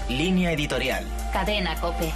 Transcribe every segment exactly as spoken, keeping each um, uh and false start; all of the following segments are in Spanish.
Línea editorial. Cadena COPE.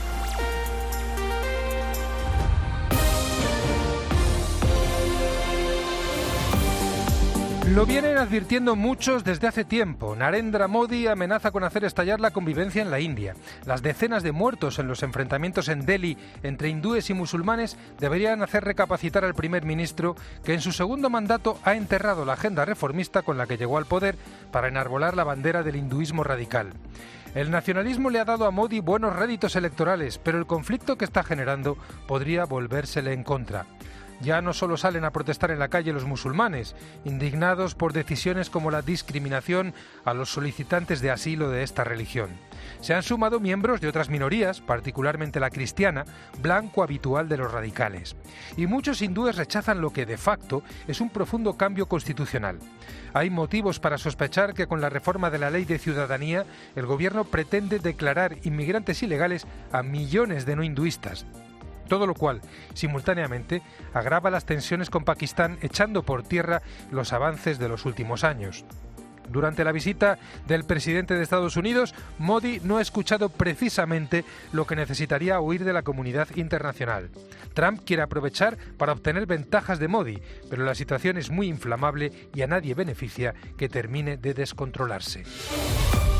Lo vienen advirtiendo muchos desde hace tiempo. Narendra Modi amenaza con hacer estallar la convivencia en la India. Las decenas de muertos en los enfrentamientos en Delhi entre hindúes y musulmanes deberían hacer recapacitar al primer ministro, que en su segundo mandato ha enterrado la agenda reformista con la que llegó al poder para enarbolar la bandera del hinduismo radical. El nacionalismo le ha dado a Modi buenos réditos electorales, pero el conflicto que está generando podría volvérsele en contra. Ya no solo salen a protestar en la calle los musulmanes, indignados por decisiones como la discriminación a los solicitantes de asilo de esta religión. Se han sumado miembros de otras minorías, particularmente la cristiana, blanco habitual de los radicales. Y muchos hindúes rechazan lo que, de facto, es un profundo cambio constitucional. Hay motivos para sospechar que con la reforma de la ley de ciudadanía, el gobierno pretende declarar inmigrantes ilegales a millones de no hinduistas. Todo lo cual, simultáneamente, agrava las tensiones con Pakistán, echando por tierra los avances de los últimos años. Durante la visita del presidente de Estados Unidos, Modi no ha escuchado precisamente lo que necesitaría oír de la comunidad internacional. Trump quiere aprovechar para obtener ventajas de Modi, pero la situación es muy inflamable y a nadie beneficia que termine de descontrolarse.